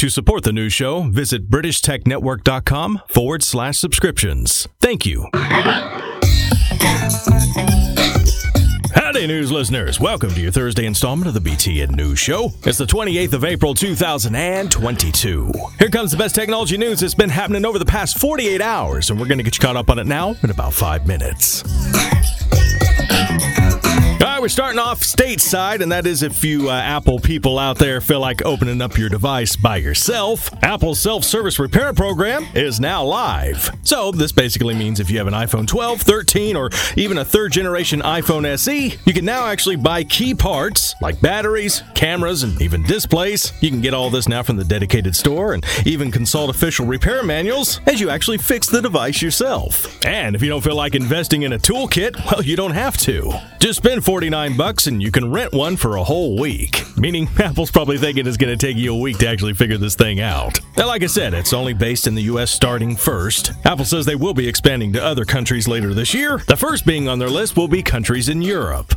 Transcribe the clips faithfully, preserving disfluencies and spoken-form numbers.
To support the news show, visit BritishTechNetwork.com forward slash subscriptions. Thank you. Howdy, news listeners. Welcome to your Thursday installment of the B T N News Show. It's the twenty-eighth of April, two thousand twenty-two. Here comes the best technology news that's been happening over the past forty-eight hours, and we're going to get you caught up on it now in about five minutes. All right, we're starting off stateside, and that is if you uh, Apple people out there feel like opening up your device by yourself. Apple's self-service repair program is now live. So this basically means if you have an iPhone twelve, thirteen, or even a third-generation iPhone S E, you can now actually buy key parts like batteries, cameras, and even displays. You can get all this now from the dedicated store and even consult official repair manuals as you actually fix the device yourself. And if you don't feel like investing in a toolkit, well, you don't have to. Just spend forty-nine bucks and you can rent one for a whole week. Meaning Apple's probably thinking it's going to take you a week to actually figure this thing out. Now, like I said, it's only based in the U S starting first. Apple says they will be expanding to other countries later this year. The first being on their list will be countries in Europe.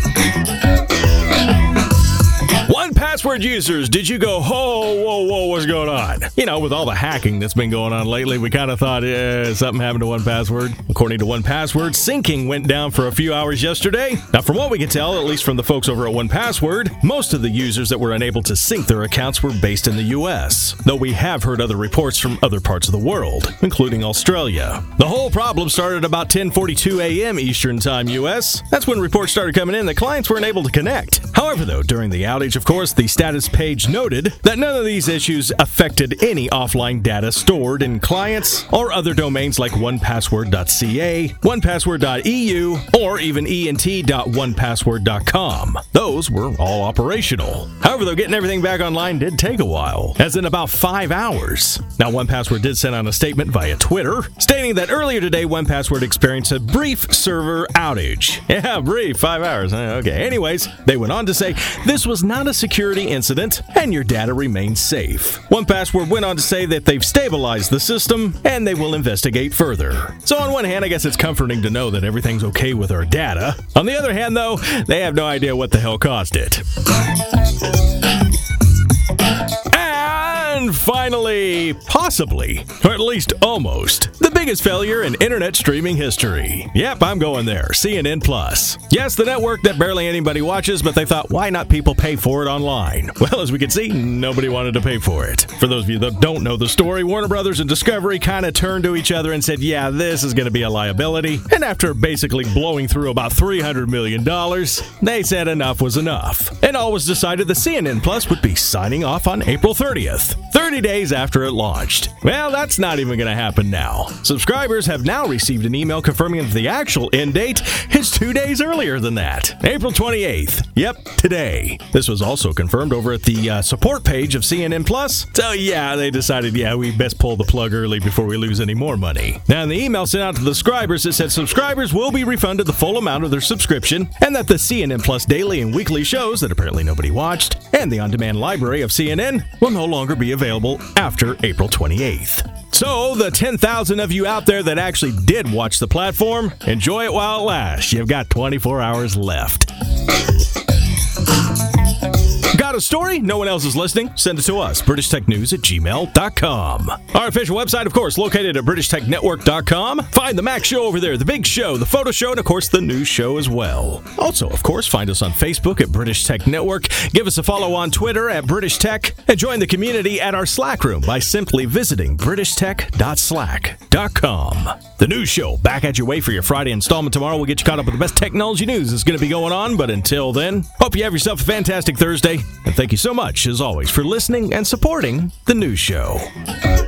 one Password users, did you go, whoa, whoa, whoa, what's going on? You know, with all the hacking that's been going on lately, we kind of thought, eh, something happened to one Password. According to one Password, syncing went down for a few hours yesterday. Now, from what we can tell, at least from the folks over at one Password, most of the users that were unable to sync their accounts were based in the U S, though we have heard other reports from other parts of the world, including Australia. The whole problem started about ten forty-two a.m. Eastern Time U S. That's when reports started coming in that clients weren't able to connect. However, though, during the outage, of course, the status page noted that none of these issues affected any offline data stored in clients or other domains like one password dot c a, one password dot e u, or even ent dot one password dot com. Those were all operational. However, though, getting everything back online did take a while, as in about five hours. Now, one Password did send out a statement via Twitter, stating that earlier today, one Password experienced a brief server outage. Yeah, brief, five hours. Okay, anyways, they went on to say this was not a security incident and your data remains safe. one Password went on to say that they've stabilized the system and they will investigate further. So on one hand, I guess it's comforting to know that everything's okay with our data. On the other hand, though, they have no idea what the hell caused it. And finally, possibly, or at least almost, the biggest failure in internet streaming history. Yep, I'm going there. C N N Plus. Yes, the network that barely anybody watches, but they thought, why not people pay for it online? Well, as we can see, nobody wanted to pay for it. For those of you that don't know the story, Warner Brothers and Discovery kind of turned to each other and said, yeah, this is going to be a liability. And after basically blowing through about three hundred million dollars, they said enough was enough. And all was decided the C N N Plus would be signing off on April thirtieth. thirty days after it launched. Well, that's not even going to happen now. Subscribers have now received an email confirming that the actual end date is two days earlier than that. April twenty-eighth. Yep, today. This was also confirmed over at the uh, support page of C N N Plus. So yeah, they decided, yeah, we best pull the plug early before we lose any more money. Now, in the email sent out to the subscribers, it said subscribers will be refunded the full amount of their subscription and that the C N N Plus daily and weekly shows that apparently nobody watched and the on-demand library of C N N will no longer be available after April twenty-eighth. So, the ten thousand of you out there that actually did watch the platform, enjoy it while it lasts. You've got twenty-four hours left. Got a story? No one else is listening? Send it to us, british tech news at gmail dot com. Our official website, of course, located at british tech network dot com. Find the Mac Show over there, the Big Show, the Photo Show, and, of course, the News Show as well. Also, of course, find us on Facebook at British Tech Network. Give us a follow on Twitter at British Tech. And join the community at our Slack room by simply visiting british tech dot slack dot com. The News Show, back at your way for your Friday installment tomorrow. We'll get you caught up with the best technology news that's going to be going on. But until then, hope you have yourself a fantastic Thursday. And thank you so much, as always, for listening and supporting The News Show.